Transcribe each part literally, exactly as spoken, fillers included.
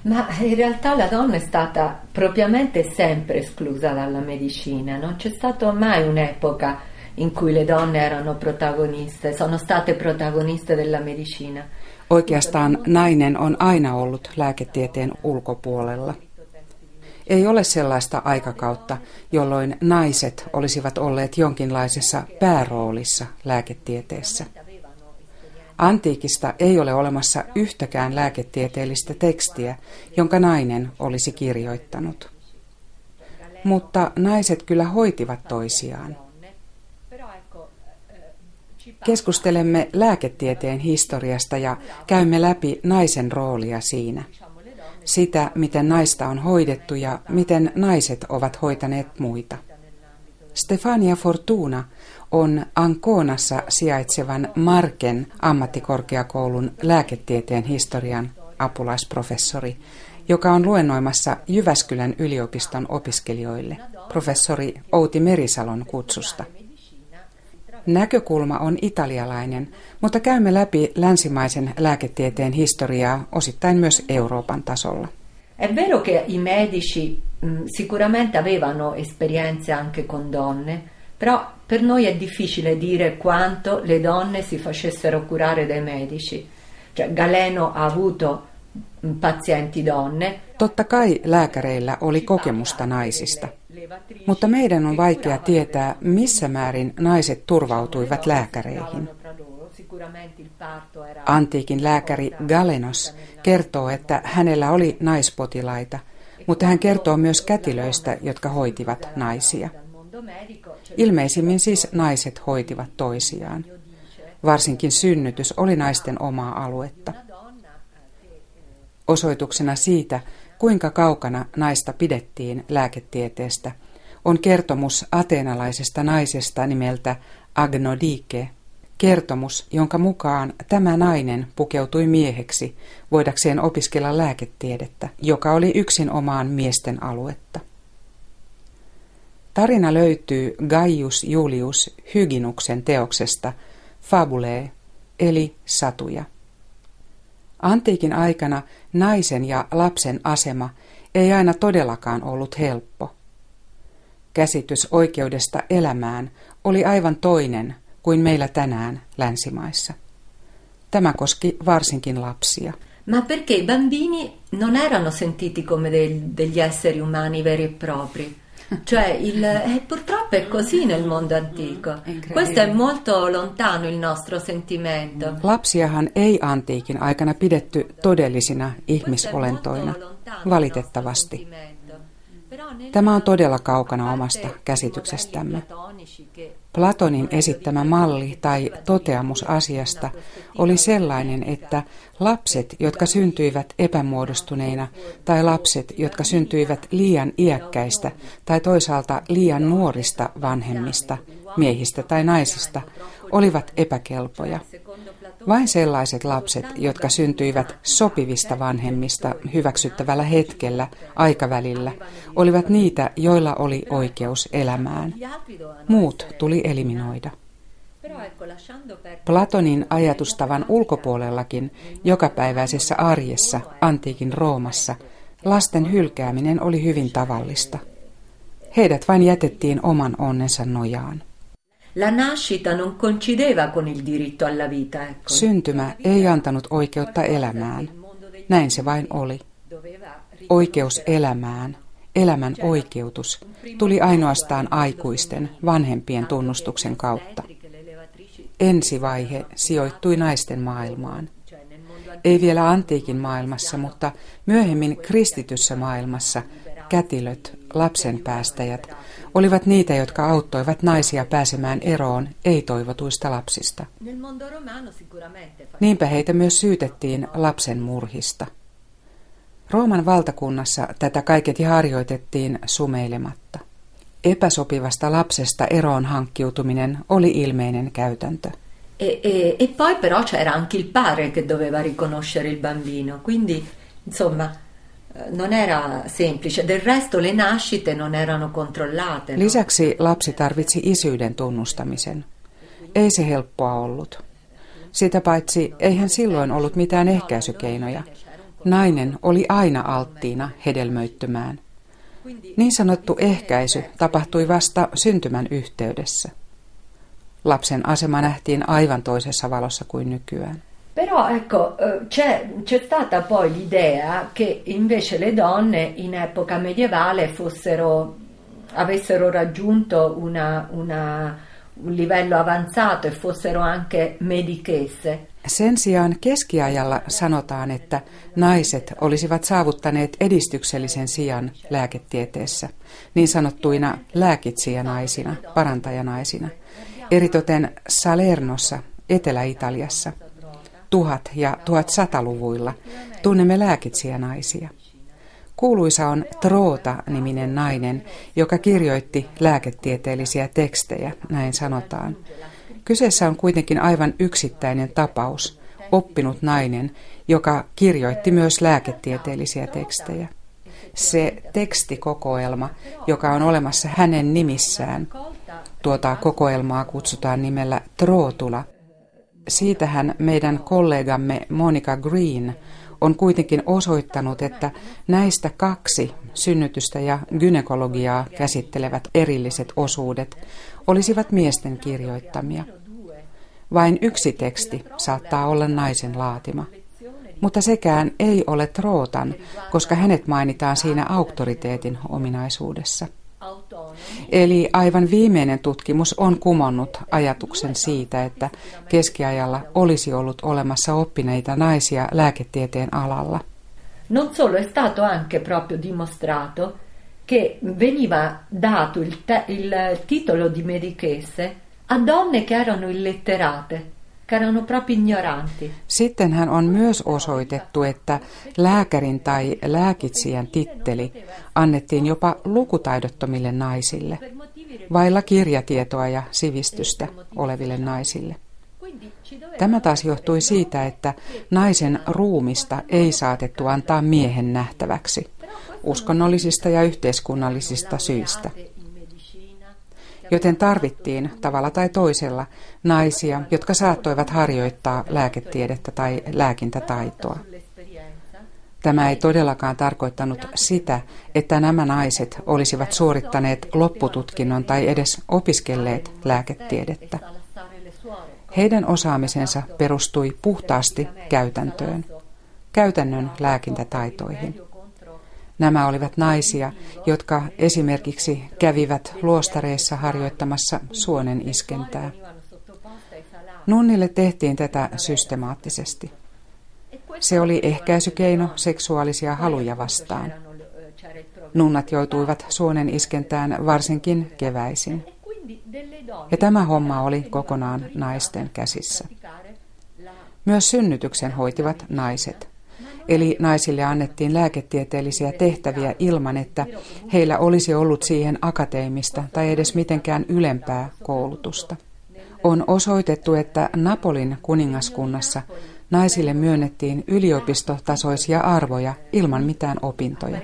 Ma in realtà la donna è stata propriamente sempre esclusa dalla medicina, non c'è stata mai un'epoca in cui le donne erano protagoniste, sono state protagoniste della medicina. Oikeastaan nainen on aina ollut lääketieteen ulkopuolella. Ei ole sellaista aikakautta, jolloin naiset olisivat olleet jonkinlaisessa pääroolissa lääketieteessä. Antiikista ei ole olemassa yhtäkään lääketieteellistä tekstiä, jonka nainen olisi kirjoittanut. Mutta naiset kyllä hoitivat toisiaan. Keskustelemme lääketieteen historiasta ja käymme läpi naisen roolia siinä. Sitä, miten naista on hoidettu ja miten naiset ovat hoitaneet muita. Stefania Fortuna on Anconassa sijaitsevan Marken ammattikorkeakoulun lääketieteen historian apulaisprofessori, joka on luennoimassa Jyväskylän yliopiston opiskelijoille professori Outi Merisalon kutsusta. Näkökulma on italialainen, mutta käymme läpi länsimaisen lääketieteen historiaa osittain myös Euroopan tasolla. È vero che i medici mh, sicuramente avevano esperienze anche con donne, però per noi è difficile dire quanto le donne si facessero curare dai medici. Cioè, Galeno ha avuto pazienti donne. Totta kai lääkäreillä oli kokemusta naisista, mutta meidän on vaikea tietää, missä määrin naiset turvautuivat lääkäreihin. Antiikin lääkäri Galenos kertoo, että hänellä oli naispotilaita, mutta hän kertoo myös kätilöistä, jotka hoitivat naisia. Ilmeisimmin siis naiset hoitivat toisiaan. Varsinkin synnytys oli naisten omaa aluetta. Osoituksena siitä, kuinka kaukana naista pidettiin lääketieteestä, on kertomus ateenalaisesta naisesta nimeltä Agnodike. Kertomus, jonka mukaan tämä nainen pukeutui mieheksi voidakseen opiskella lääketiedettä, joka oli yksin omaan miesten aluetta. Tarina löytyy Gaius Julius Hyginuksen teoksesta Fabulae, eli satuja. Antiikin aikana naisen ja lapsen asema ei aina todellakaan ollut helppo. Käsitys oikeudesta elämään oli aivan toinen kuin meillä tänään länsimaissa. Tämä koski varsinkin lapsia. Ma perché i bambini non erano sentiti come del, degli esseri umani veri e propri. Cioè, il, eh, purtroppo è così nel mondo antico. Questo è molto lontano il nostro sentimento. Lapsiahan ei antiikin aikana pidetty todellisina ihmisolentoina, valitettavasti. Tämä on todella kaukana omasta käsityksestämme. Platonin esittämä malli tai toteamus asiasta oli sellainen, että lapset, jotka syntyivät epämuodostuneina, tai lapset, jotka syntyivät liian iäkkäistä tai toisaalta liian nuorista vanhemmista, miehistä tai naisista, olivat epäkelpoja. Vain sellaiset lapset, jotka syntyivät sopivista vanhemmista hyväksyttävällä hetkellä, aikavälillä, olivat niitä, joilla oli oikeus elämään. Muut tuli eliminoida. Platonin ajatustavan ulkopuolellakin, jokapäiväisessä arjessa, antiikin Roomassa, lasten hylkääminen oli hyvin tavallista. Heidät vain jätettiin oman onnensa nojaan. La nascita non coincideva con il diritto alla vita, ecco. Syntymä ei antanut oikeutta elämään. Näin se vain oli. Oikeus elämään, elämän oikeutus, tuli ainoastaan aikuisten, vanhempien tunnustuksen kautta. Ensivaihe sijoittui naisten maailmaan. Ei vielä antiikin maailmassa, mutta myöhemmin kristityssä maailmassa kätilöt, lapsenpäästäjät, olivat niitä, jotka auttoivat naisia pääsemään eroon ei-toivotuista lapsista. Niinpä heitä myös syytettiin lapsen murhista. Rooman valtakunnassa tätä kaiketi harjoitettiin sumeilematta. Epäsopivasta lapsesta eroon hankkiutuminen oli ilmeinen käytäntö. E, e, e poi però c'era anche il padre che doveva riconoscere il bambino, quindi insomma non era semplice. Del resto le nascite non erano controllate. No? Lisäksi lapsi tarvitsi isyyden tunnustamisen. Ei se helppoa ollut. Sitä paitsi eihän silloin ollut mitään ehkäisykeinoja. Nainen oli aina alttiina hedelmöittymään. Niin sanottu ehkäisy tapahtui vasta syntymän yhteydessä. Lapsen asema nähtiin aivan toisessa valossa kuin nykyään. Però ecco, c'è, c'è stata poi l'idea che invece le donne in epoca medievale fossero, avessero raggiunto una, una, un livello avanzato e fossero anche medichesse. Sen sijaan keskiajalla sanotaan, että naiset olisivat saavuttaneet edistyksellisen sijan lääketieteessä, niin sanottuina lääkitsijänaisina, parantajanaisina, eritoten Salernossa, Etelä-Italiassa. tuhat- ja tuhatsataluvuilla tunnemme lääkitsijänaisia. Kuuluisa on Trota-niminen nainen, joka kirjoitti lääketieteellisiä tekstejä, näin sanotaan. Kyseessä on kuitenkin aivan yksittäinen tapaus, oppinut nainen, joka kirjoitti myös lääketieteellisiä tekstejä. Se tekstikokoelma, joka on olemassa hänen nimissään, tuota kokoelmaa kutsutaan nimellä Trotula. Siitähän meidän kollegamme Monica Green on kuitenkin osoittanut, että näistä kaksi synnytystä ja gynekologiaa käsittelevät erilliset osuudet olisivat miesten kirjoittamia. Vain yksi teksti saattaa olla naisen laatima, mutta sekään ei ole Trotan, koska hänet mainitaan siinä auktoriteetin ominaisuudessa. Eli aivan viimeinen tutkimus on kumonnut ajatuksen siitä, että keskiajalla olisi ollut olemassa oppineita naisia lääketieteen alalla. Non solo, è stato anche proprio dimostrato che veniva dato il, te- il titolo di medichesse a donne che erano illetterate, che erano proprio ignoranti. Sittenhän on myös osoitettu, että lääkärin tai lääkitsijän titteli annettiin jopa lukutaidottomille naisille, vailla kirjatietoa ja sivistystä oleville naisille. Tämä taas johtui siitä, että naisen ruumista ei saatettu antaa miehen nähtäväksi, uskonnollisista ja yhteiskunnallisista syistä. Joten tarvittiin tavalla tai toisella naisia, jotka saattoivat harjoittaa lääketiedettä tai lääkintätaitoa. Tämä ei todellakaan tarkoittanut sitä, että nämä naiset olisivat suorittaneet loppututkinnon tai edes opiskelleet lääketiedettä. Heidän osaamisensa perustui puhtaasti käytäntöön, käytännön lääkintätaitoihin. Nämä olivat naisia, jotka esimerkiksi kävivät luostareissa harjoittamassa suonen iskentää. Nunnille tehtiin tätä systemaattisesti. Se oli ehkäisykeino seksuaalisia haluja vastaan. Nunnat joutuivat suonen iskentään varsinkin keväisin. Ja tämä homma oli kokonaan naisten käsissä. Myös synnytyksen hoitivat naiset. Eli naisille annettiin lääketieteellisiä tehtäviä ilman, että heillä olisi ollut siihen akateemista tai edes mitenkään ylempää koulutusta. On osoitettu, että Napolin kuningaskunnassa naisille myönnettiin yliopistotasoisia arvoja ilman mitään opintoja.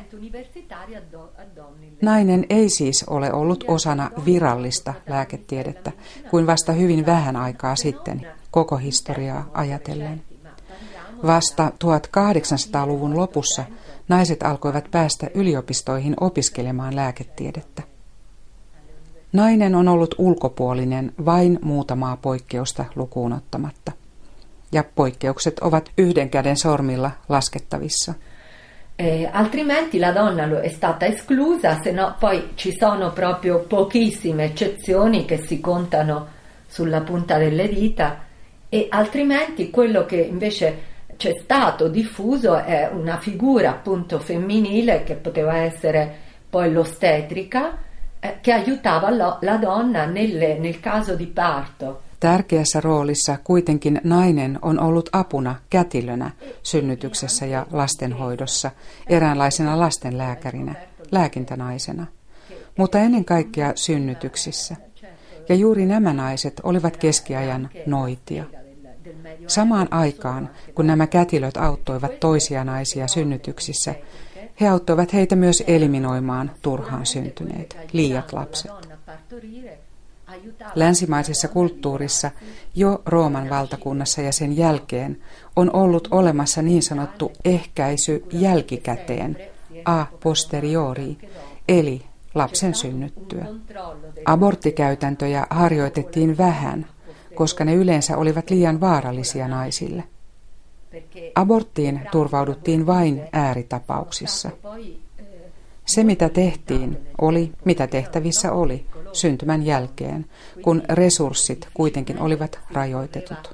Nainen ei siis ole ollut osana virallista lääketiedettä kuin vasta hyvin vähän aikaa sitten, koko historiaa ajatellen. Vasta tuhatkahdeksansataaluvun lopussa naiset alkoivat päästä yliopistoihin opiskelemaan lääketiedettä. Nainen on ollut ulkopuolinen vain muutamaa poikkeusta lukuun ottamatta. Ja poikkeukset ovat yhden käden sormilla laskettavissa. Eh, altrimenti la donna è stata esclusa, se no poi ci sono proprio pochissime eccezioni che si contano sulla punta delle dita, e altrimenti quello che invece c'è stato diffuso è una figura appunto femminile che poteva essere poi l'ostetrica, eh, che aiutava lo, la donna nelle, nel caso di parto. Tärkeässä roolissa kuitenkin nainen on ollut apuna kätilönä synnytyksessä ja lastenhoidossa, eräänlaisena lastenlääkärinä, lääkintänaisena, mutta ennen kaikkea synnytyksissä. Ja juuri nämä naiset olivat keskiajan noitia. Samaan aikaan, kun nämä kätilöt auttoivat toisia naisia synnytyksissä, he auttoivat heitä myös eliminoimaan turhaan syntyneet, liiat lapset. Länsimaisessa kulttuurissa jo Rooman valtakunnassa ja sen jälkeen on ollut olemassa niin sanottu ehkäisy jälkikäteen, a posteriori, eli lapsen synnyttyä. Aborttikäytäntöjä harjoitettiin vähän, koska ne yleensä olivat liian vaarallisia naisille. Aborttiin turvauduttiin vain ääritapauksissa. Se, mitä tehtiin, oli, mitä tehtävissä oli, syntymän jälkeen, kun resurssit kuitenkin olivat rajoitetut.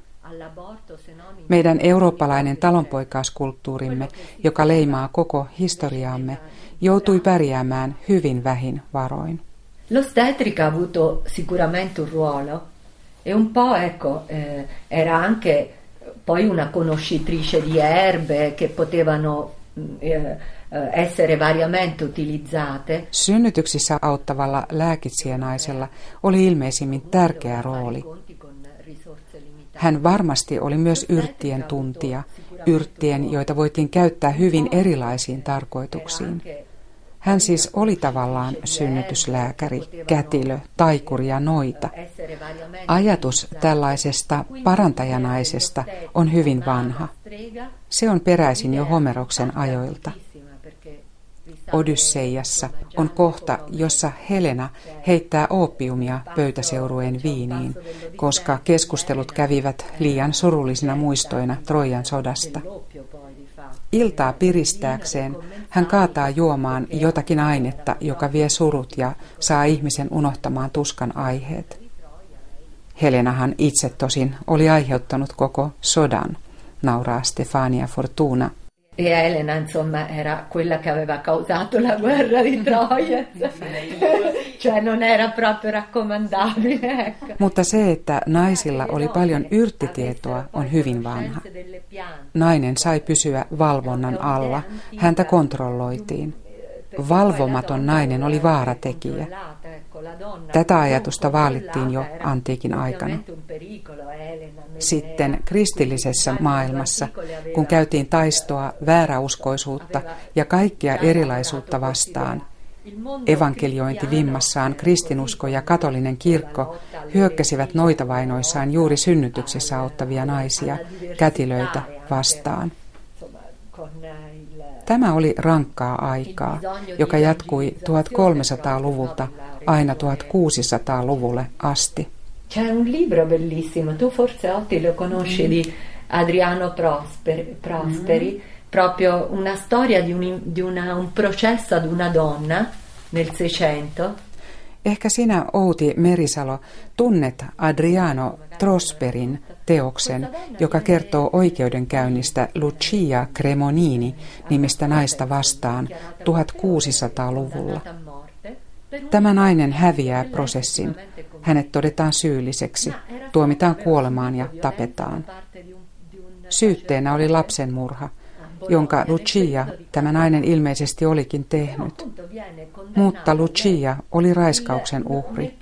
Meidän eurooppalainen talonpoikaiskulttuurimme, joka leimaa koko historiaamme, joutui pärjäämään hyvin vähin varoin. L'ostetrica ha avuto sicuramente un ruolo e un po', ecco, eh, era anche poi una conoscitrice di erbe che potevano eh, essere variamente utilizzate. Synnytyksissä auttavalla lääkitsijänaisella oli ilmeisimmin tärkeä rooli. Hän varmasti oli myös yrttien tuntija, yrttien, joita voitiin käyttää hyvin erilaisiin tarkoituksiin. Hän siis oli tavallaan synnytyslääkäri, kätilö, taikuri ja noita. Ajatus tällaisesta parantajanaisesta on hyvin vanha. Se on peräisin jo Homeroksen ajoilta. Odysseiassa on kohta, jossa Helena heittää oopiumia pöytäseurueen viiniin, koska keskustelut kävivät liian surullisina muistoina Trojan sodasta. Iltaa piristääkseen hän kaataa juomaan jotakin ainetta, joka vie surut ja saa ihmisen unohtamaan tuskan aiheet. Helenahan itse tosin oli aiheuttanut koko sodan, nauraa Stefania Fortuna. E Elena, insomma, era quella che aveva causato la guerra di Troia, cioè non era proprio raccomandabile. Ecco. Mutta se, että naisilla oli paljon yrttitietoa, on hyvin vanha. Nainen sai pysyä valvonnan alla, häntä kontrolloitiin. Valvomaton nainen oli vaaratekijä. Tätä ajatusta vaalittiin jo antiikin aikana. Sitten kristillisessä maailmassa, kun käytiin taistoa vääräuskoisuutta ja kaikkea erilaisuutta vastaan, evankeliointi vimmassaan kristinusko ja katolinen kirkko hyökkäsivät noitavainoissaan juuri synnytyksessä auttavia naisia, kätilöitä vastaan. Tämä oli rankkaa aikaa, joka jatkui tuhatkolmesataaluvulta aina tuhatkuusisataaluvulle asti. C'è un libro bellissimo, tu forse Otti lo conosci, di Adriano Prosperi, Prosperi mm-hmm. proprio una storia di, un, di una, un processo ad una donna nel Seicento. Ehkä sinä, Outi Merisalo, tunnet Adriano Prosperin teoksen, joka kertoo oikeudenkäynnistä Lucia Cremonini nimistä naista vastaan tuhatkuusisataaluvulla. Tämä nainen häviää prosessin. Hänet todetaan syylliseksi, tuomitaan kuolemaan ja tapetaan. Syytteenä oli lapsenmurha, jonka Lucia, tämä nainen ilmeisesti olikin tehnyt. Mutta Lucia oli raiskauksen uhri.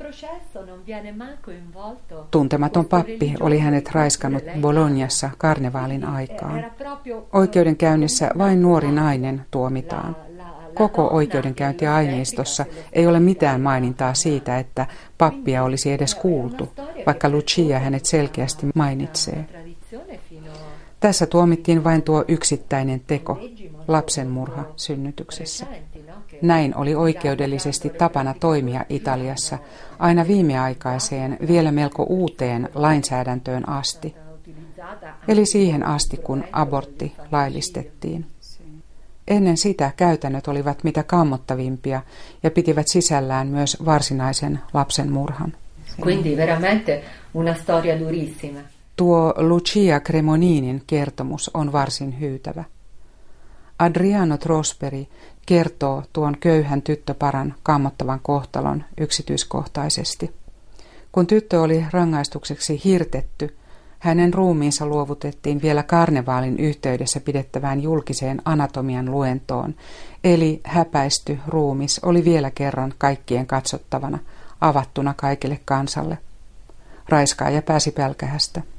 Tuntematon pappi oli hänet raiskannut Bolognassa karnevaalin aikaan. Oikeudenkäynnissä vain nuori nainen tuomitaan. Koko oikeudenkäyntiaineistossa ei ole mitään mainintaa siitä, että pappia olisi edes kuultu, vaikka Lucia hänet selkeästi mainitsee. Tässä tuomittiin vain tuo yksittäinen teko, lapsenmurha synnytyksessä. Näin oli oikeudellisesti tapana toimia Italiassa aina viimeaikaiseen, vielä melko uuteen lainsäädäntöön asti, eli siihen asti, kun abortti laillistettiin. Ennen sitä käytännöt olivat mitä kammottavimpia ja pitivät sisällään myös varsinaisen lapsenmurhan. Quindi veramente una storia durissima. Tuo Lucia Cremoninin kertomus on varsin hyytävä. Adriano Prosperi kertoo tuon köyhän tyttöparan kammottavan kohtalon yksityiskohtaisesti. Kun tyttö oli rangaistukseksi hirtetty, hänen ruumiinsa luovutettiin vielä karnevaalin yhteydessä pidettävään julkiseen anatomian luentoon, eli häpäisty ruumis oli vielä kerran kaikkien katsottavana, avattuna kaikille kansalle. Raiskaaja pääsi pälkähästä.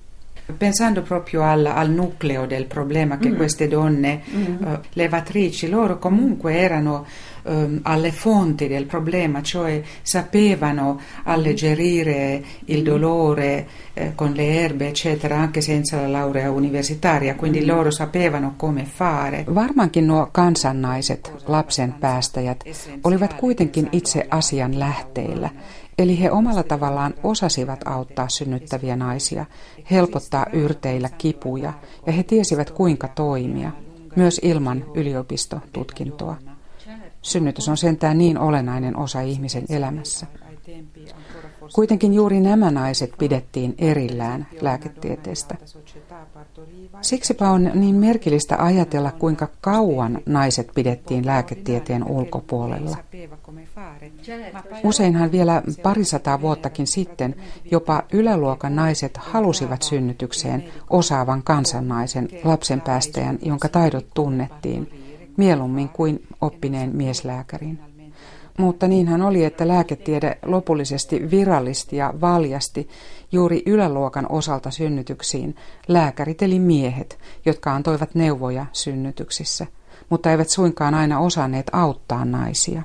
Pensando proprio al, al nucleo del problema che mm. queste donne mm. uh, levatrici, loro comunque erano um, alle fonti del problema, cioè sapevano alleggerire il dolore eh, con le erbe, eccetera, anche senza la laurea universitaria, quindi mm. loro sapevano come fare. Varmaankin nuo kansannaiset, lapsen päästäjät, olivat kuitenkin itse asian lähteillä. Eli he omalla tavallaan osasivat auttaa synnyttäviä naisia, helpottaa yrteillä kipuja, ja he tiesivät kuinka toimia, myös ilman yliopistotutkintoa. Synnytys on sentään niin olennainen osa ihmisen elämässä. Kuitenkin juuri nämä naiset pidettiin erillään lääketieteestä. Siksipä on niin merkillistä ajatella, kuinka kauan naiset pidettiin lääketieteen ulkopuolella. Useinhan vielä parisataa vuottakin sitten jopa yläluokan naiset halusivat synnytykseen osaavan kansannaisen lapsenpäästäjän, jonka taidot tunnettiin, mieluummin kuin oppineen mieslääkärin. Mutta niinhän oli, että lääketiede lopullisesti virallisti ja valjasti juuri yläluokan osalta synnytyksiin lääkärit eli miehet, jotka antoivat neuvoja synnytyksissä, mutta eivät suinkaan aina osanneet auttaa naisia.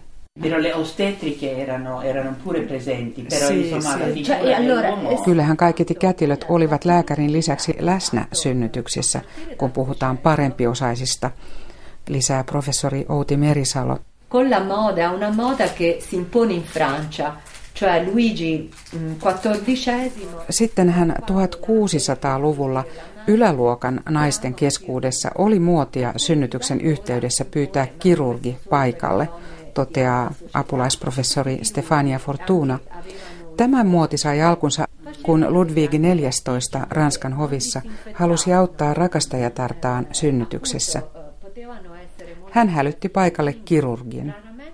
Kyllähän kaiketi kätilöt olivat lääkärin lisäksi läsnä synnytyksissä, kun puhutaan parempiosaisista, lisää professori Outi Merisalo. Con la moda, una moda che si impone in Francia, cioè Luigi quattordicesimo. Sitten hän tuhatkuusisataaluvulla yläluokan naisten keskuudessa oli muotia synnytyksen yhteydessä pyytää kirurgi paikalle, toteaa apulaisprofessori Stefania Fortuna. Tämä muoti sai alkunsa, kun Ludwig neljästoista Ranskan hovissa halusi auttaa rakastajatartaan synnytyksessä. Hän hälytti paikalle kirurgin.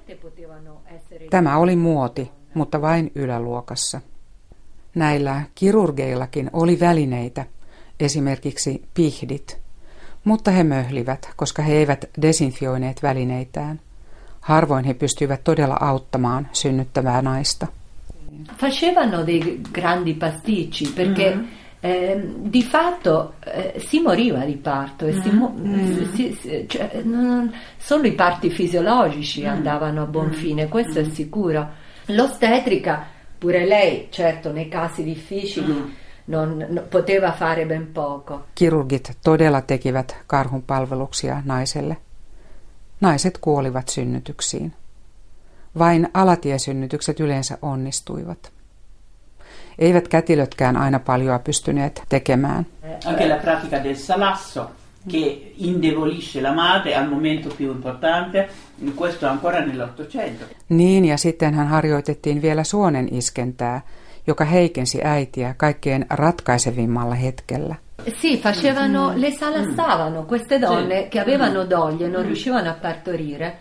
Tämä oli muoti, mutta vain yläluokassa. Näillä kirurgeillakin oli välineitä, esimerkiksi pihdit, mutta he möhlivät, koska he eivät desinfioineet välineitään. Harvoin he pystyivät todella auttamaan synnyttävää naista. Facevano dei grandi pasticci, perché mm-hmm. Eh, di fatto eh, si moriva di parto, e mm. si mo- mm. si, si, cioè, non, solo i parti fisiologici mm. andavano a buon fine, questo mm. è sicuro. L'ostetrica, pure lei, certo, nei casi difficili mm. non, no, poteva fare ben poco. Kirurgit todella tekivät karhunpalveluksia naiselle. Naiset kuolivat synnytyksiin. Vain alatiesynnytykset yleensä onnistuivat. Eivät kätilötkään aina paljoa pystyneet tekemään. Anche la pratica del salasso che indebolisce la madre al momento più importante, questo ancora nell'Ottocento. Niin, ja sitten hän harjoitettiin vielä suonen iskentää, joka heikensi äitiä kaikkein ratkaisevimmalla hetkellä. Sì, facevano, le salassavano queste donne che avevano doglie, non riuscivano a partorire.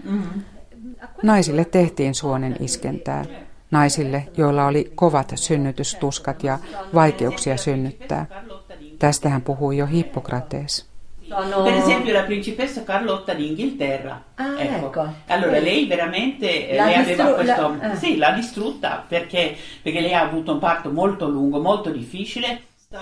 Naisille tehtiin suonen iskentää. Naisille, joilla oli kovat synnytystuskat ja vaikeuksia synnyttää. Tästä hän puhui jo Hippokrates. Per esempio la principessa Carlotta d'Inghilterra. Ah, ecco. ecco. Allora lei veramente la lei distru- aveva questo la, eh. sì, l'ha distrutta perché perché lei ha avuto un parto molto lungo, molto difficile.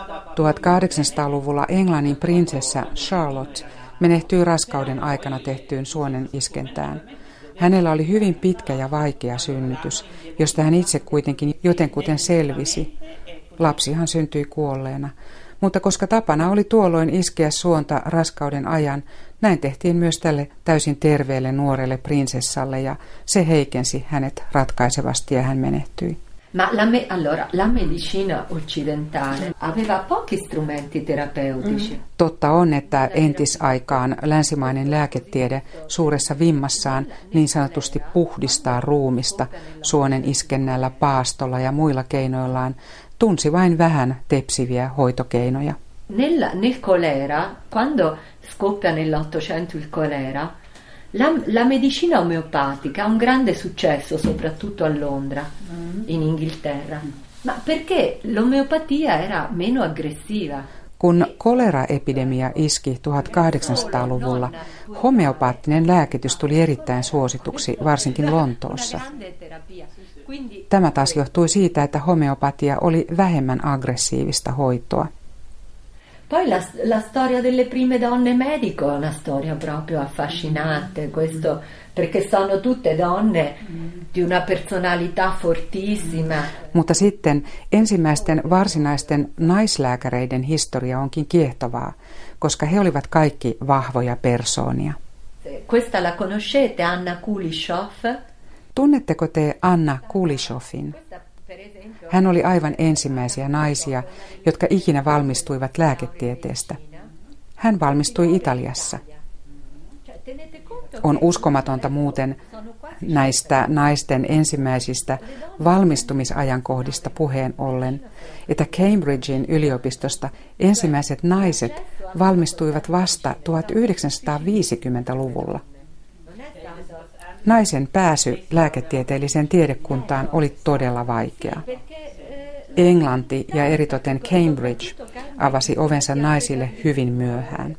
tuhatkahdeksansataaluvulla Englannin prinsessa Charlotte menehtyi raskauden aikana tehtyyn suonen iskentään. Hänellä oli hyvin pitkä ja vaikea synnytys, josta hän itse kuitenkin jotenkuten selvisi. Lapsihan syntyi kuolleena, mutta koska tapana oli tuolloin iskeä suonta raskauden ajan, näin tehtiin myös tälle täysin terveelle nuorelle prinsessalle ja se heikensi hänet ratkaisevasti ja hän menehtyi. Ma la, me, allora, la medicina occidentale aveva pochi strumenti terapeutici. Totta on, että entisaikaan länsimainen lääketiede suuressa vimmassaan niin sanotusti puhdistaa ruumista suonen iskennällä, paastolla ja muilla keinoillaan, tunsi vain vähän tepsiviä hoitokeinoja. Nella, nel colera, quando scoppia nell'Ottocento il colera, La, la medicina omeopatica ha un grande successo soprattutto a Londra, mm. in Inghilterra, ma perché l'omeopatia era meno aggressiva. Kun koleraepidemia iski tuhatkahdeksansataaluvulla, homeopaattinen lääkitys tuli erittäin suosituksi, varsinkin Lontoossa. Tämä taas johtui siitä, että homeopatia oli vähemmän aggressiivista hoitoa. Poi la, la storia delle prime donne medico è una storia proprio affascinante, questo, perché sono tutte donne di una personalità fortissima. Mutta sitten ensimmäisten varsinaisten naislääkäreiden historia onkin kiehtovaa, koska he olivat kaikki vahvoja persoonia. Questa la conoscete, Anna Kulishov? Tunnetteko te Anna Kulishovin? Hän oli aivan ensimmäisiä naisia, jotka ikinä valmistuivat lääketieteestä. Hän valmistui Italiassa. On uskomatonta muuten näistä naisten ensimmäisistä valmistumisajankohdista puheen ollen, että Cambridgein yliopistosta ensimmäiset naiset valmistuivat vasta tuhatyhdeksänsataaviisikymmentäluvulla. Naisen pääsy lääketieteelliseen tiedekuntaan oli todella vaikea. Englanti ja eritoten Cambridge avasi ovensa naisille hyvin myöhään.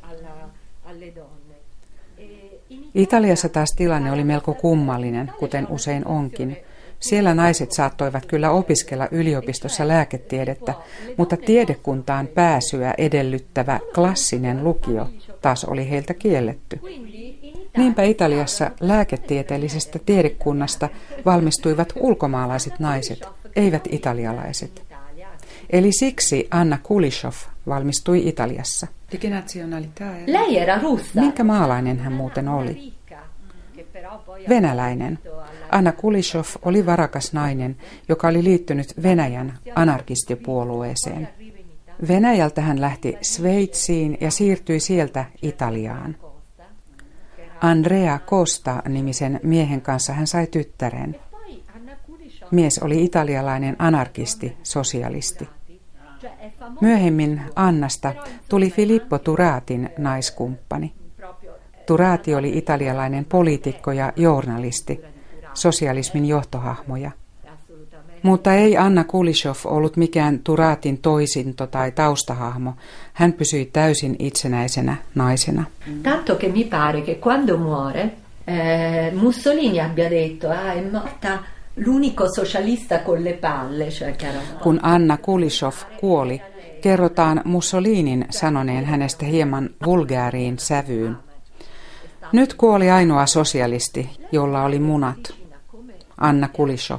Italiassa taas tilanne oli melko kummallinen, kuten usein onkin. Siellä naiset saattoivat kyllä opiskella yliopistossa lääketiedettä, mutta tiedekuntaan pääsyä edellyttävä klassinen lukio taas oli heiltä kielletty. Niinpä Italiassa lääketieteellisestä tiedekunnasta valmistuivat ulkomaalaiset naiset, eivät italialaiset. Eli siksi Anna Kulishov valmistui Italiassa. Lei era russa. Minkä maalainen hän muuten oli? Venäläinen. Anna Kulishov oli varakas nainen, joka oli liittynyt Venäjän anarkistipuolueeseen. Venäjältä hän lähti Sveitsiin ja siirtyi sieltä Italiaan. Andrea Costa-nimisen miehen kanssa hän sai tyttären. Mies oli italialainen anarkisti, sosialisti. Myöhemmin Annasta tuli Filippo Turatin naiskumppani. Turati oli italialainen poliitikko ja journalisti, sosialismin johtohahmoja. Mutta ei Anna Kulishov ollut mikään Turatin toisinto tai taustahahmo. Hän pysyi täysin itsenäisenä naisena. Tanto che mi pare che quando muore eh, Mussolini abbia detto ah, è morta l'unico socialista con le palle. Cioè, kun Anna Kulishov kuoli, kerrotaan Mussolinin sanoneen hänestä hieman vulgääriin sävyyn. Nyt kuoli ainoa sosialisti, jolla oli munat. Anna Kulishov.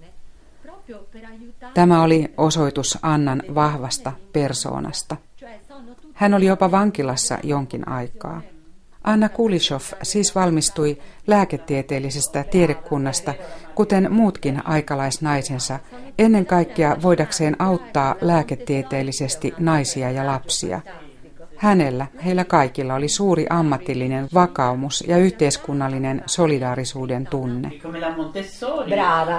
Tämä oli osoitus Annan vahvasta persoonasta. Hän oli jopa vankilassa jonkin aikaa. Anna Kulishov siis valmistui lääketieteellisestä tiedekunnasta, kuten muutkin aikalaisnaisensa, ennen kaikkea voidakseen auttaa lääketieteellisesti naisia ja lapsia. Hänellä, heillä kaikilla oli suuri ammatillinen vakaumus ja yhteiskunnallinen solidaarisuuden tunne. Brava,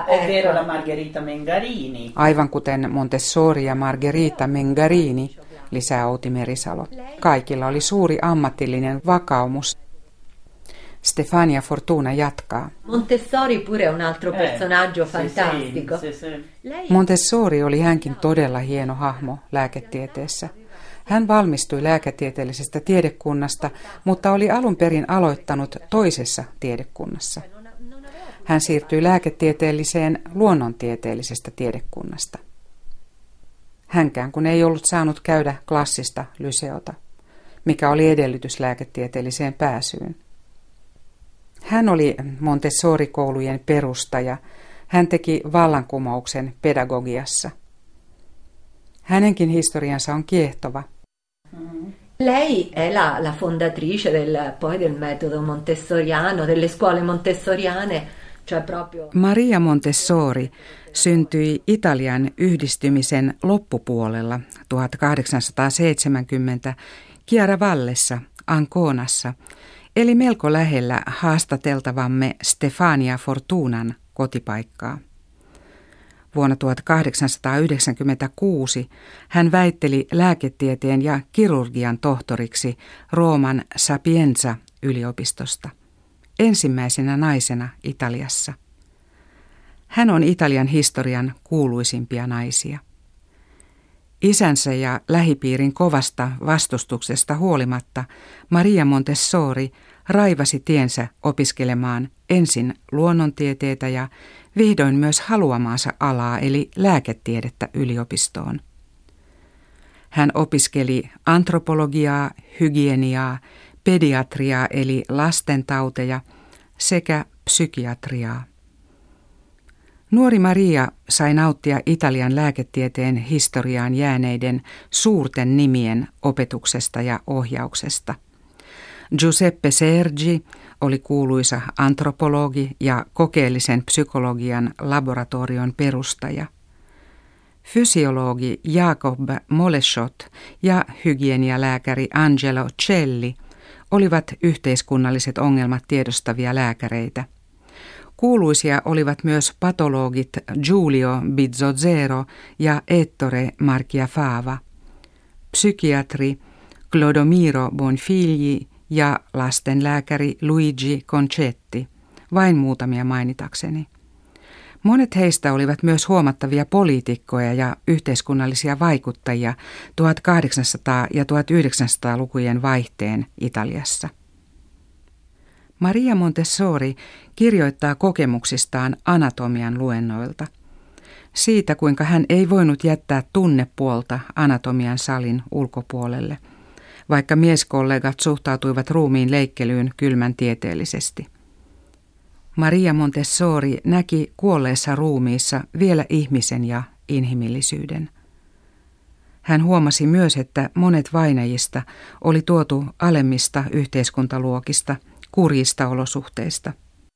Aivan kuten Montessori ja Margherita Mengarini, lisää Outi Merisalo. Kaikilla oli suuri ammatillinen vakaumus. Stefania Fortuna jatkaa. Montessori pure un altro personaggio fantastico. Montessori oli hänkin todella hieno hahmo lääketieteessä. Hän valmistui lääketieteellisestä tiedekunnasta, mutta oli alun perin aloittanut toisessa tiedekunnassa. Hän siirtyi lääketieteelliseen luonnontieteellisestä tiedekunnasta. Hänkään kun ei ollut saanut käydä klassista lyseota, mikä oli edellytys lääketieteelliseen pääsyyn. Hän oli Montessori-koulujen perustaja. Hän teki vallankumouksen pedagogiassa. Hänenkin historiansa on kiehtova. Lei è la, la fondatrice del, poi del metodo montessoriano, delle scuole montessoriane, cioè proprio... Maria Montessori syntyi Italian yhdistymisen loppupuolella tuhatkahdeksansataaseitsemänkymmentä Chiaravallessa, Anconassa, eli melko lähellä haastateltavamme Stefania Fortunan kotipaikkaa. Vuonna tuhatkahdeksansataayhdeksänkymmentäkuusi hän väitteli lääketieteen ja kirurgian tohtoriksi Rooman Sapienza-yliopistosta, ensimmäisenä naisena Italiassa. Hän on Italian historian kuuluisimpia naisia. Isänsä ja lähipiirin kovasta vastustuksesta huolimatta Maria Montessori raivasi tiensä opiskelemaan ensin luonnontieteitä ja vihdoin myös haluamaansa alaa eli lääketiedettä yliopistoon. Hän opiskeli antropologiaa, hygieniaa, pediatriaa eli lastentauteja sekä psykiatriaa. Nuori Maria sai nauttia Italian lääketieteen historiaan jääneiden suurten nimien opetuksesta ja ohjauksesta. Giuseppe Sergi oli kuuluisa antropologi ja kokeellisen psykologian laboratorion perustaja. Fysiologi Jacob Moleschott ja hygienialääkäri Angelo Celli olivat yhteiskunnalliset ongelmat tiedostavia lääkäreitä. Kuuluisia olivat myös patologit Giulio Bizzozero ja Ettore Marchiafava, psykiatri Clodomiro Bonfigli ja lastenlääkäri Luigi Concetti, vain muutamia mainitakseni. Monet heistä olivat myös huomattavia poliitikkoja ja yhteiskunnallisia vaikuttajia tuhatkahdeksansataa- ja tuhatyhdeksänsataalukujen vaihteen Italiassa. Maria Montessori kirjoittaa kokemuksistaan anatomian luennoilta. Siitä, kuinka hän ei voinut jättää tunnepuolta anatomian salin ulkopuolelle, vaikka mieskollegat suhtautuivat ruumiin leikkelyyn kylmän tieteellisesti. Maria Montessori näki kuolleessa ruumiissa vielä ihmisen ja inhimillisyyden. Hän huomasi myös, että monet vainajista oli tuotu alemmista yhteiskuntaluokista, kurjista olosuhteista.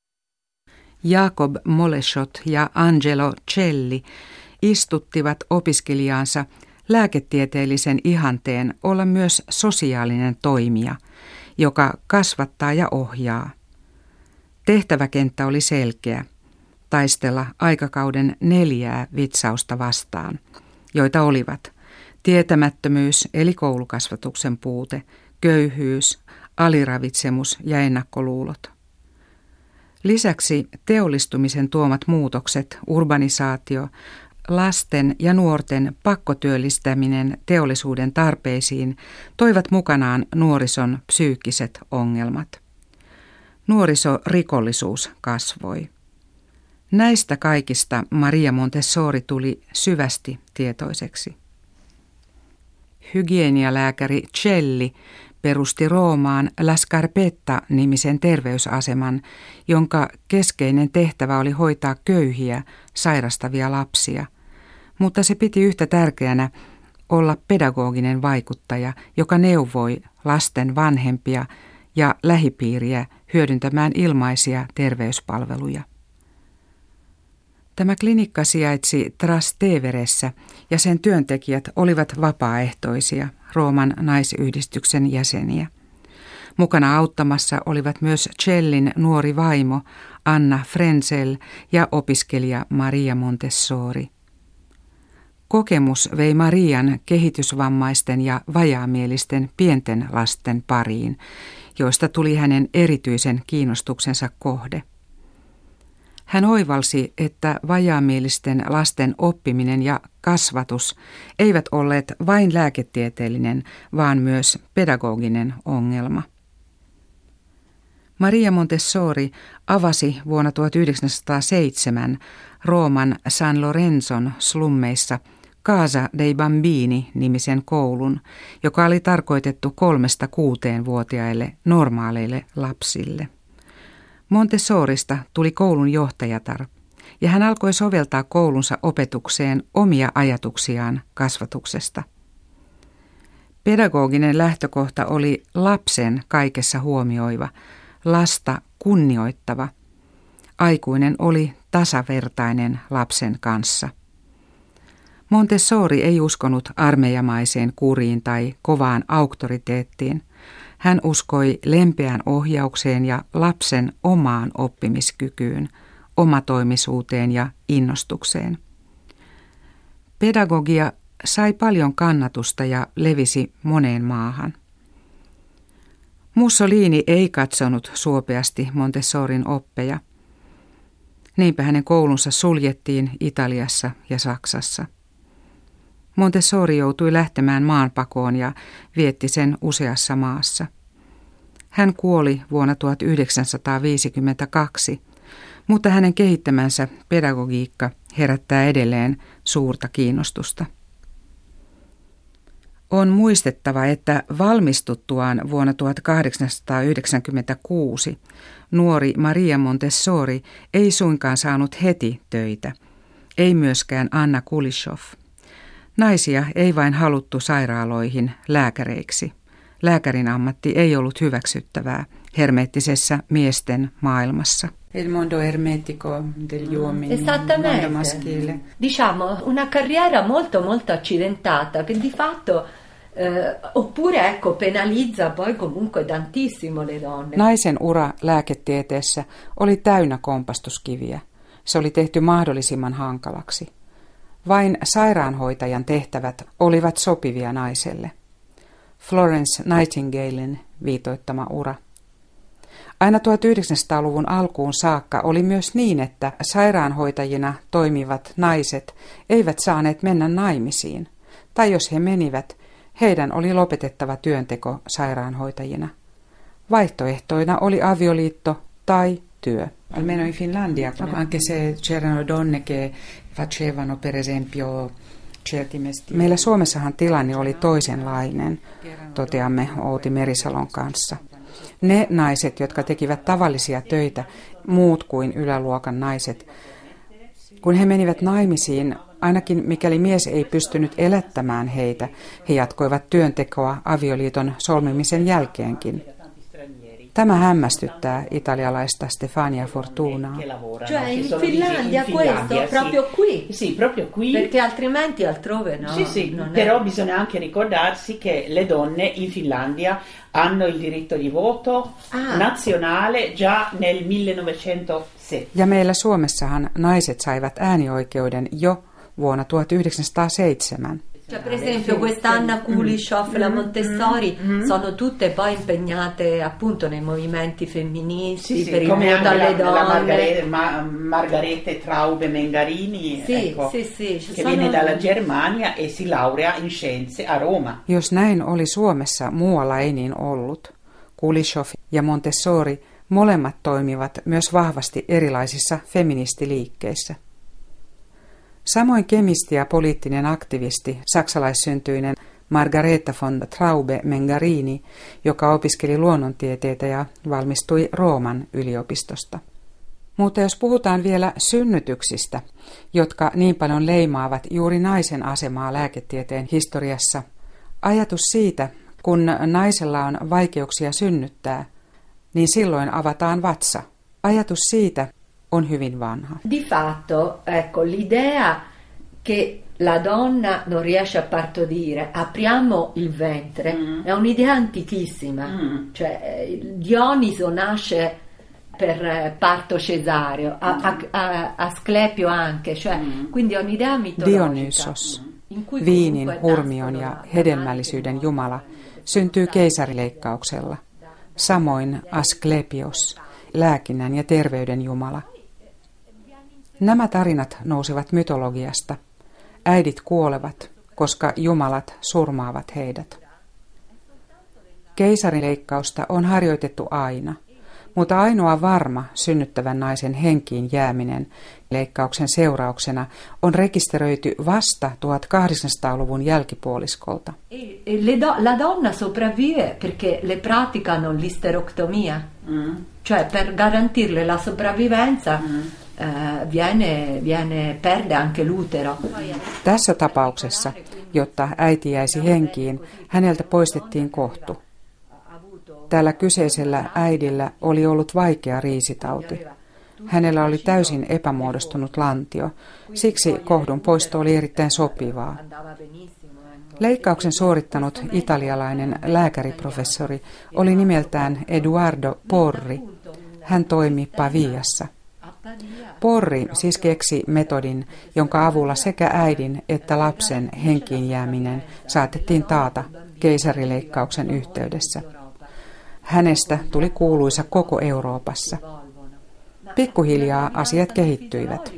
Jacob Moleschott ja Angelo Celli istuttivat opiskelijaansa lääketieteellisen ihanteen olla myös sosiaalinen toimija, joka kasvattaa ja ohjaa. Tehtäväkenttä oli selkeä, taistella aikakauden neljää vitsausta vastaan, joita olivat tietämättömyys eli koulukasvatuksen puute, köyhyys, aliravitsemus ja ennakkoluulot. Lisäksi teollistumisen tuomat muutokset, urbanisaatio, lasten ja nuorten pakkotyöllistäminen teollisuuden tarpeisiin toivat mukanaan nuorison psyykkiset ongelmat. Nuorisorikollisuus kasvoi. Näistä kaikista Maria Montessori tuli syvästi tietoiseksi. Hygienialääkäri Celli perusti Roomaan La Scarpetta-nimisen terveysaseman, jonka keskeinen tehtävä oli hoitaa köyhiä, sairastavia lapsia, mutta se piti yhtä tärkeänä olla pedagoginen vaikuttaja, joka neuvoi lasten vanhempia ja lähipiiriä hyödyntämään ilmaisia terveyspalveluja. Tämä klinikka sijaitsi Trasteveressä ja sen työntekijät olivat vapaaehtoisia, Rooman naisyhdistyksen jäseniä. Mukana auttamassa olivat myös Cellin nuori vaimo Anna Frenzel ja opiskelija Maria Montessori. Kokemus vei Marian kehitysvammaisten ja vajaamielisten pienten lasten pariin, joista tuli hänen erityisen kiinnostuksensa kohde. Hän oivalsi, että vajaamielisten lasten oppiminen ja kasvatus eivät olleet vain lääketieteellinen, vaan myös pedagoginen ongelma. Maria Montessori avasi vuonna tuhatyhdeksänsataaseitsemän Rooman San Lorenzon slummeissa Casa dei Bambini-nimisen koulun, joka oli tarkoitettu kolmesta kuuteen vuotiaille normaaleille lapsille. Montessorista tuli koulun johtajatar, ja hän alkoi soveltaa koulunsa opetukseen omia ajatuksiaan kasvatuksesta. Pedagoginen lähtökohta oli lapsen kaikessa huomioiva, lasta kunnioittava. Aikuinen oli tasavertainen lapsen kanssa. Montessori ei uskonut armeijamaiseen kuriin tai kovaan auktoriteettiin. Hän uskoi lempeään ohjaukseen ja lapsen omaan oppimiskykyyn, omatoimisuuteen ja innostukseen. Pedagogia sai paljon kannatusta ja levisi moneen maahan. Mussolini ei katsonut suopeasti Montessorin oppeja. Niinpä hänen koulunsa suljettiin Italiassa ja Saksassa. Montessori joutui lähtemään maanpakoon ja vietti sen useassa maassa. Hän kuoli vuonna tuhatyhdeksänsataaviisikymmentäkaksi, mutta hänen kehittämänsä pedagogiikka herättää edelleen suurta kiinnostusta. On muistettava, että valmistuttuaan vuonna tuhatkahdeksansataayhdeksänkymmentäkuusi nuori Maria Montessori ei suinkaan saanut heti töitä, ei myöskään Anna Kulishov. Naisia ei vain haluttu sairaaloihin lääkäreiksi. Lääkärin ammatti ei ollut hyväksyttävää hermeettisessä miesten maailmassa. Il mondo hermetico degli uomini, Esattamente. il mondo maschile. Diciamo una carriera molto molto accidentata che di fatto eh, oppure ecco penalizza poi comunque tantissimo le donne. Naisen ura lääketieteessä oli täynnä kompastuskiviä. Se oli tehty mahdollisimman hankalaksi. Vain sairaanhoitajan tehtävät olivat sopivia naiselle. Florence Nightingalen viitoittama ura. Aina tuhatyhdeksänsataaluvun alkuun saakka oli myös niin, että sairaanhoitajina toimivat naiset eivät saaneet mennä naimisiin, tai jos he menivät, heidän oli lopetettava työnteko sairaanhoitajina. Vaihtoehtoina oli avioliitto tai työ. Almeno in Finlandia, anche se c'erano donne che facevano per esempio certi mestieri. Meillä Suomessahan tilanne oli toisenlainen, toteamme Outi Merisalon kanssa. Ne naiset, jotka tekivät tavallisia töitä, muut kuin yläluokan naiset, kun he menivät naimisiin, ainakin mikäli mies ei pystynyt elättämään heitä, he jatkoivat työntekoa avioliiton solmimisen jälkeenkin. Tämä hämmästyttää italialaista Stefania Fortunaa. Cioè in Finlandia questo, proprio qui. Sì, proprio qui. Perché altrimenti altrove no. Sì, sì, non però è. bisogna anche ricordarsi che le donne in Finlandia hanno il diritto di voto Ah. nazionale già nel millenovecentoseitsemän. Ja meillä Suomessahan naiset saivat äänioikeuden jo vuonna tuhatyhdeksänsataaseitsemän. Cioè, per esempio, questa Anna Kulishov, la Montessori, sono tutte poi impegnate appunto nei movimenti femministi, Sì, sì, per il come voto anche alle la, la donne. Margarete, Ma- Margarete Traube Mengarini, Sì, ecco, sì, sì, ci che sono- viene dalla Germania e si laurea in scienze a Roma. Jos näin oli Suomessa, muualla ei niin ollut. Kulishov ja Montessori molemmat toimivat myös vahvasti erilaisissa feministiliikkeissä. Samoin kemisti ja poliittinen aktivisti, saksalaissyntyinen Margareta von Traube-Mengarini, joka opiskeli luonnontieteitä ja valmistui Rooman yliopistosta. Mutta jos puhutaan vielä synnytyksistä, jotka niin paljon leimaavat juuri naisen asemaa lääketieteen historiassa, ajatus siitä, kun naisella on vaikeuksia synnyttää, niin silloin avataan vatsa. Ajatus siitä on hyvin vanha. Di fatto, ecco, l'idea che la donna non riesce a partorire, apriamo il ventre, Mm. è un'idea antichissima. Mm. Cioè, eh, Dioniso nasce per eh, parto cesareo, a, a, a, Asclepio anche, cioè, Mm. quindi è un'idea mitologica. Dionysos, in cui viinin, comunque hurmion ja nascono hedelmällisyyden jumala, syntyy keisarileikkauksella. Samoin Asklepios, lääkinnän ja terveyden jumala. Nämä tarinat nousevat mytologiasta. Äidit kuolevat, koska jumalat surmaavat heidät. Keisarileikkausta on harjoitettu aina, mutta ainoa varma synnyttävän naisen henkiin jääminen leikkauksen seurauksena on rekisteröity vasta tuhatkahdeksansataaluvun jälkipuoliskolta. E le do- la donna sopravvive perché le praticano l'isteroctomia, Mm. cioè per garantirle la sopravvivenza Mm. eh, viene, viene, perde anche l'utero. Tässä tapauksessa, jotta äiti jäisi henkiin, häneltä poistettiin kohtu. Tällä kyseisellä äidillä oli ollut vaikea riisitauti. Hänellä oli täysin epämuodostunut lantio, siksi kohdun poisto oli erittäin sopivaa. Leikkauksen suorittanut italialainen lääkäriprofessori oli nimeltään Eduardo Porri. Hän toimi Paviassa. Porri siis keksi metodin, jonka avulla sekä äidin että lapsen henkiin jääminen saatettiin taata keisarileikkauksen yhteydessä. Hänestä tuli kuuluisa koko Euroopassa. Pikkuhiljaa asiat kehittyivät.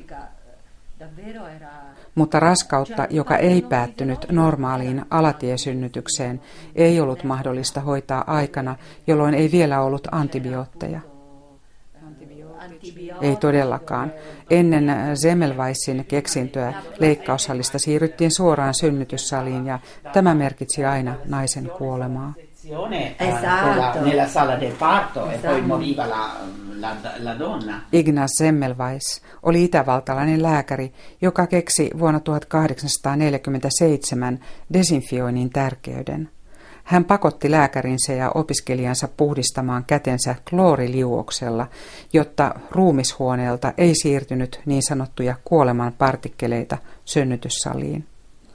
Mutta raskautta, joka ei päättynyt normaaliin alatiesynnytykseen, ei ollut mahdollista hoitaa aikana, jolloin ei vielä ollut antibiootteja. Ei todellakaan. Ennen Semmelweissin keksintöä leikkaushallista siirryttiin suoraan synnytyssaliin ja tämä merkitsi aina naisen kuolemaa. Esatto. Nella sala del parto e poi moriva la, la, la donna. Ignaz Semmelweis oli itävaltalainen lääkäri, joka keksi vuonna tuhatkahdeksansataaneljäkymmentäseitsemän desinfioinnin tärkeyden. Hän pakotti lääkärinsä ja opiskelijansa puhdistamaan kätensä klooriliuoksella, jotta ruumishuoneelta ei siirtynyt niin sanottuja kuoleman partikkeleita synnytyssaliin.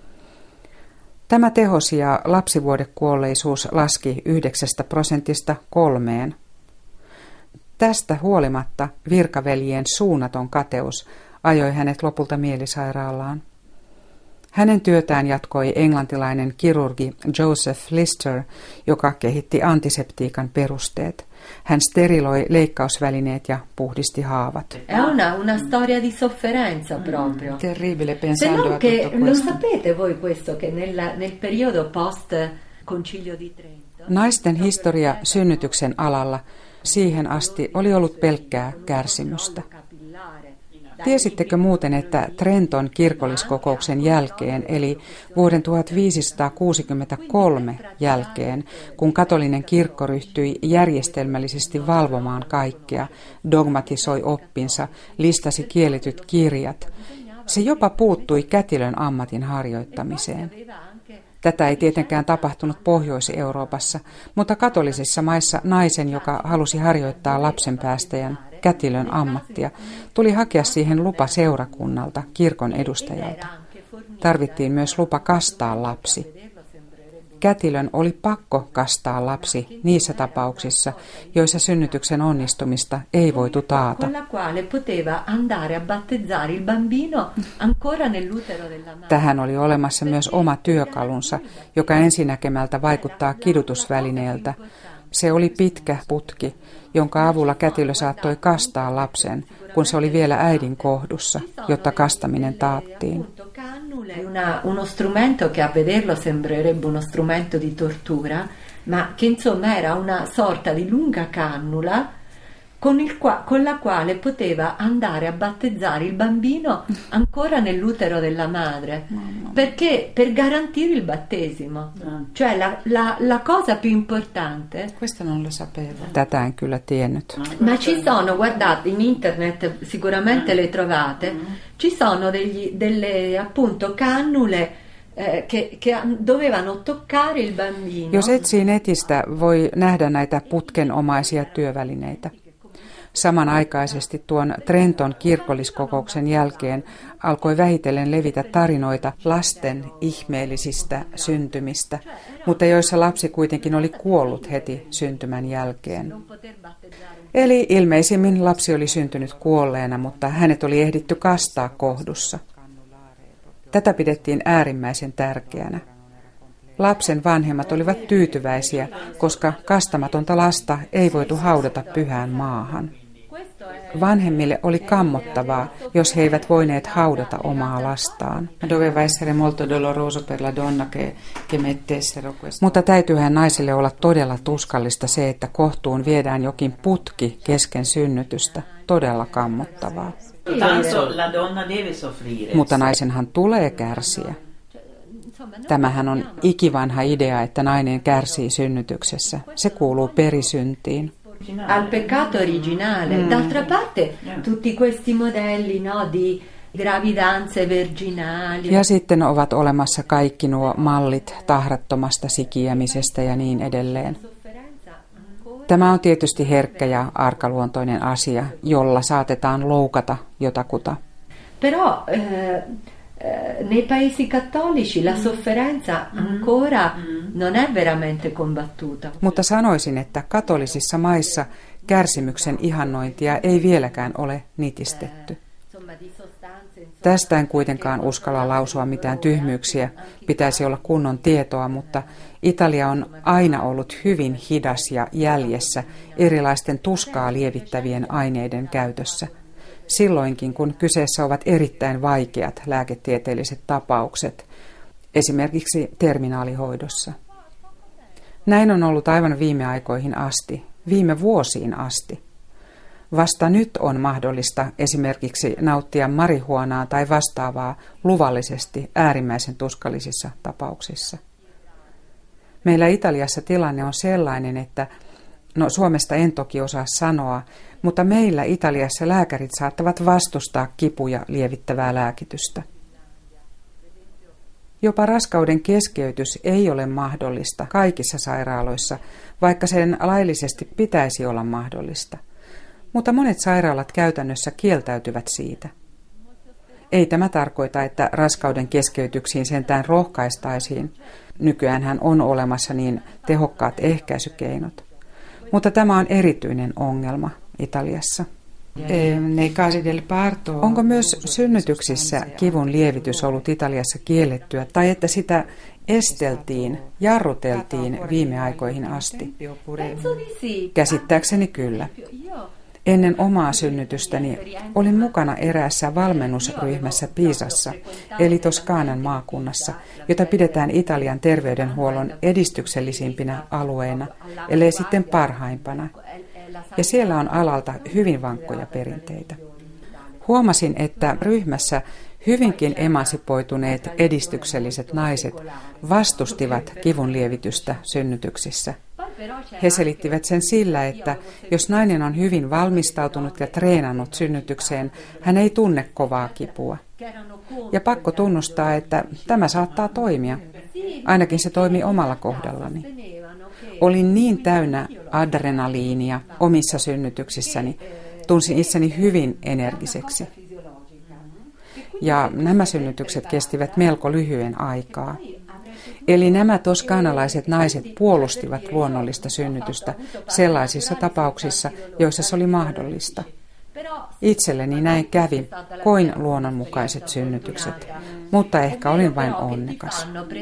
Tämä tehosi ja lapsivuodekuolleisuus laski yhdeksästä prosentista kolmeen. Tästä huolimatta virkaveljien suunnaton kateus ajoi hänet lopulta mielisairaalaan. Hänen työtään jatkoi englantilainen kirurgi Joseph Lister, joka kehitti antiseptiikan perusteet. Hän steriloi leikkausvälineet ja puhdisti haavat. È una, una storia di sofferenza proprio. Terribile Se pensando non a che tutto lo questo. sapete voi questo che nella, nel periodo post Concilio di Trento. Naisten historia synnytyksen alalla siihen asti oli ollut pelkkää kärsimystä. Tiesittekö muuten, että Trenton kirkolliskokouksen jälkeen, eli vuoden tuhatviisisataakuusikymmentäkolme jälkeen, kun katolinen kirkko ryhtyi järjestelmällisesti valvomaan kaikkea, dogmatisoi oppinsa, listasi kielletyt kirjat, se jopa puuttui kätilön ammatin harjoittamiseen. Tätä ei tietenkään tapahtunut Pohjois-Euroopassa, mutta katolisissa maissa naisen, joka halusi harjoittaa lapsenpäästäjän kätilön ammattia, tuli hakea siihen lupa seurakunnalta, kirkon edustajalta. Tarvittiin myös lupa kastaa lapsi. Kätilön oli pakko kastaa lapsi niissä tapauksissa, joissa synnytyksen onnistumista ei voitu taata. Tähän oli olemassa myös oma työkalunsa, joka ensinäkemältä vaikuttaa kidutusvälineeltä. Se oli pitkä putki, jonka avulla kätilö saattoi kastaa lapsen, kun se oli vielä äidin kohdussa, jotta kastaminen taattiin. Una, uno strumento che a vederlo sembrerebbe uno strumento di tortura, ma che insomma era una sorta di lunga cannula con, il qua, con la quale poteva andare a battezzare il bambino ancora nell'utero della madre, perché per garantire il battesimo, cioè la, la, la cosa più importante. Questo non lo sapevo. Tätä en kyllä tiennyt. Ma ci sono, guardate, in internet sicuramente le trovate, ci sono degli, delle appunto cannule eh, che, che dovevano toccare il bambino. Jos etsii netistä, voi nähdä näitä putkenomaisia työvälineitä. Samanaikaisesti tuon Trenton kirkolliskokouksen jälkeen alkoi vähitellen levitä tarinoita lasten ihmeellisistä syntymistä, mutta joissa lapsi kuitenkin oli kuollut heti syntymän jälkeen. Eli ilmeisimmin lapsi oli syntynyt kuolleena, mutta hänet oli ehditty kastaa kohdussa. Tätä pidettiin äärimmäisen tärkeänä. Lapsen vanhemmat olivat tyytyväisiä, koska kastamatonta lasta ei voitu haudata pyhään maahan. Vanhemmille oli kammottavaa, jos he eivät voineet haudata omaa lastaan. Doveva essere molto doloroso per la donna che, che mettessero questo. Mutta täytyyhän naisille olla todella tuskallista se, että kohtuun viedään jokin putki kesken synnytystä. Todella kammottavaa. Tanto la donna deve soffrire. Mutta naisenhan tulee kärsiä. Tämähän on ikivanha idea, että nainen kärsii synnytyksessä. Se kuuluu perisyntiin. Al peccato originale. Mm. D'altra parte, tutti questi modelli, no, di gravidanze virginali. Ja sitten ovat olemassa kaikki nuo mallit tahrattomasta sikiämisestä ja niin edelleen. Tämä on tietysti herkkä ja arkaluontoinen asia, jolla saatetaan loukata jotakuta. Però eh, nei paesi cattolici la sofferenza ancora non è veramente combattuta. Mutta sanoisin, että katolisissa maissa kärsimyksen ihannointia ei vieläkään ole nitistetty. Tästä en kuitenkaan uskalla lausua mitään tyhmyyksiä, pitäisi olla kunnon tietoa, mutta Italia on aina ollut hyvin hidas ja jäljessä erilaisten tuskaa lievittävien aineiden käytössä. Silloinkin, kun kyseessä ovat erittäin vaikeat lääketieteelliset tapaukset, esimerkiksi terminaalihoidossa. Näin on ollut aivan viime aikoihin asti, viime vuosiin asti. Vasta nyt on mahdollista esimerkiksi nauttia marihuonaa tai vastaavaa luvallisesti äärimmäisen tuskallisissa tapauksissa. Meillä Italiassa tilanne on sellainen, että, no Suomesta en toki osaa sanoa, mutta meillä Italiassa lääkärit saattavat vastustaa kipuja lievittävää lääkitystä. Jopa raskauden keskeytys ei ole mahdollista kaikissa sairaaloissa, vaikka sen laillisesti pitäisi olla mahdollista. Mutta monet sairaalat käytännössä kieltäytyvät siitä. Ei tämä tarkoita, että raskauden keskeytyksiin sentään rohkaistaisiin. Nykyäänhän on olemassa niin tehokkaat ehkäisykeinot. Mutta tämä on erityinen ongelma Italiassa. Onko myös synnytyksissä kivun lievitys ollut Italiassa kiellettyä, tai että sitä esteltiin, jarruteltiin viime aikoihin asti? Käsittääkseni kyllä. Ennen omaa synnytystäni olin mukana eräässä valmennusryhmässä Pisassa, eli Toskanan maakunnassa, jota pidetään Italian terveydenhuollon edistyksellisimpinä alueina, ellei sitten parhaimpana. Ja siellä on alalta hyvin vankkoja perinteitä. Huomasin, että ryhmässä hyvinkin emansipoituneet edistykselliset naiset vastustivat kivunlievitystä synnytyksissä. He selittivät sen sillä, että jos nainen on hyvin valmistautunut ja treenannut synnytykseen, hän ei tunne kovaa kipua. Ja pakko tunnustaa, että tämä saattaa toimia. Ainakin se toimi omalla kohdallani. Olin niin täynnä adrenaliinia omissa synnytyksissäni, tunsin itseni hyvin energiseksi. Ja nämä synnytykset kestivät melko lyhyen aikaa. Eli nämä toskanalaiset naiset puolustivat luonnollista synnytystä sellaisissa tapauksissa, joissa se oli mahdollista. Itselleni näin kävi, koin luonnonmukaiset synnytykset, mutta ehkä olin vain onnekas.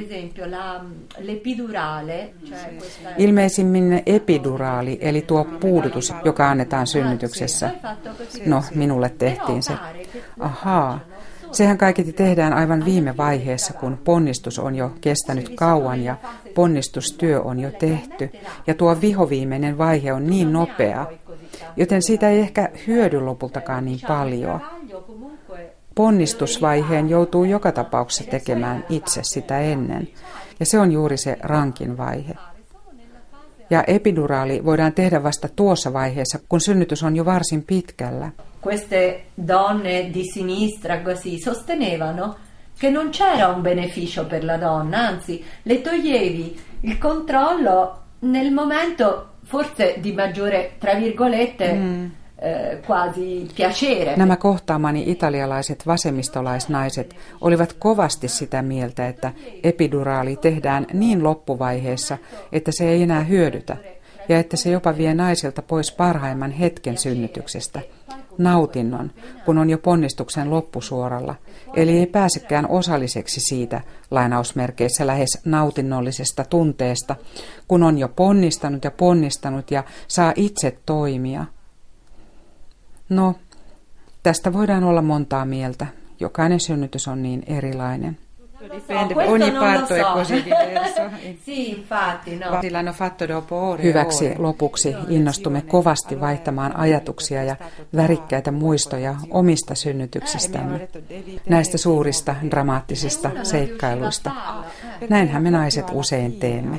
Ilmeisimmin epiduraali, eli tuo puudutus, joka annetaan synnytyksessä. No, minulle tehtiin se. Ahaa. Sehän kaiketi tehdään aivan viime vaiheessa, kun ponnistus on jo kestänyt kauan ja ponnistustyö on jo tehty. Ja tuo vihoviimeinen vaihe on niin nopea, joten siitä ei ehkä hyödy lopultakaan niin paljon. Ponnistusvaiheen joutuu joka tapauksessa tekemään itse sitä ennen, ja se on juuri se rankin vaihe. Ja epiduraali voidaan tehdä vasta tuossa vaiheessa, kun synnytys on jo varsin pitkällä. Queste donne di sinistra così sostenevano che non c'era un beneficio per la donna, anzi le toglievi il controllo nel momento forse di maggiore, tra virgolette, mm. eh, quasi piacere. Nämä kohtaamani italialaiset vasemmistolaisnaiset olivat kovasti sitä mieltä, että epiduraali tehdään niin loppuvaiheessa, että se ei enää hyödytä, ja että se jopa vie naisilta pois parhaimman hetken synnytyksestä, nautinnon, kun on jo ponnistuksen loppusuoralla, eli ei pääsekään osalliseksi siitä lainausmerkeissä lähes nautinnollisesta tunteesta, kun on jo ponnistanut ja ponnistanut ja saa itse toimia. No, tästä voidaan olla montaa mieltä. Jokainen synnytys on niin erilainen. Ogni parto è così diverso. Sì, infatti, no. L'hanno fatto dopo ore. Hyväksi lopuksi innostumme kovasti vaihtamaan ajatuksia ja värikkäitä muistoja omista synnytyksistämme, näistä suurista dramaattisista seikkailuista. Näinhän me naiset usein teemme.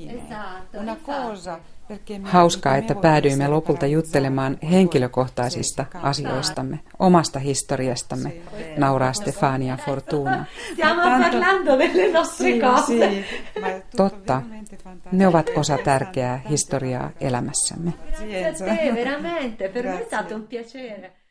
Hauskaa, että päädyimme lopulta juttelemaan henkilökohtaisista asioistamme, omasta historiastamme, nauraa Stefania Fortuna. Totta, ne ovat osa tärkeää historiaa elämässämme. Veramente, per me è stato un piacere.